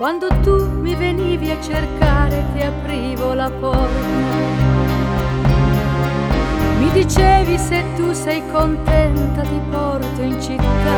Quando tu mi venivi a cercare ti aprivo la porta. Mi dicevi se tu sei contenta ti porto in città.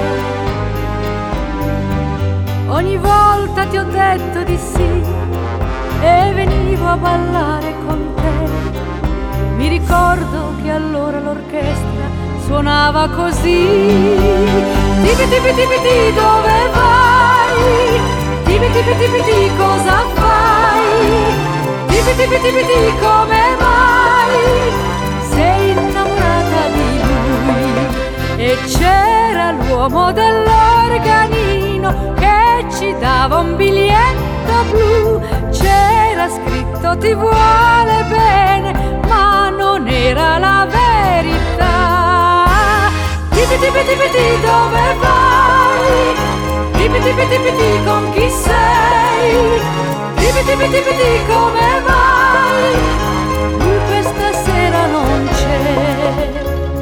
Ogni volta ti ho detto di sì e venivo a ballare con te. Mi ricordo che allora l'orchestra suonava così. Tipi tipi tipi ti dove vai? Tipi tipi tipi ti cosa fai? Tipi tipi tipi ti come mai? Sei innamorata di lui. E c'era l'uomo dell'organino che ci dava un biglietto blu. C'era scritto ti vuole bene, ma non era la verità. Tipi tipi tipi ti dove vai? Tipi tipi tipi ti con chi sei? Tipi tipi tipi ti come mai? Lui questa sera non c'è.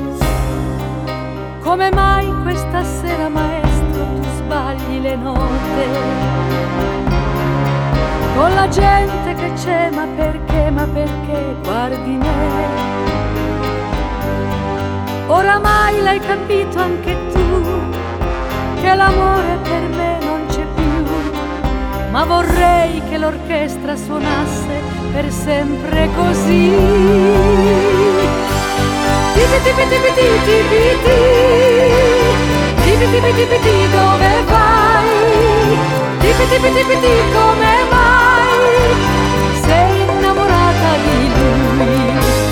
Come mai questa sera, maestro, tu sbagli le note? Con la gente che c'è, ma perché guardi me? Oramai l'hai capito anche tu, che l'amore per me non c'è più, ma vorrei che l'orchestra suonasse per sempre così. Tipi tipi tipi tipi tipi tipi tipi tipi ti dove vai? Tipi tipi tipi ti come mai? Sei innamorata di lui.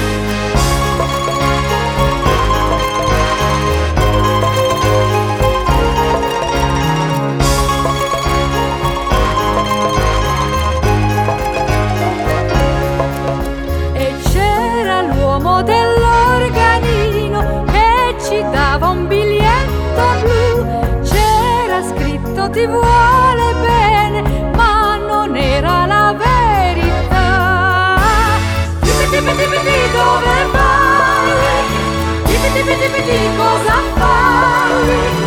E c'era l'uomo dell'organino che ci dava un biglietto blu. C'era scritto ti vuole bene, ma non era la verità. Tipi tipi tipi ti dove vai? Tipi tipi tipi ti cosa fai?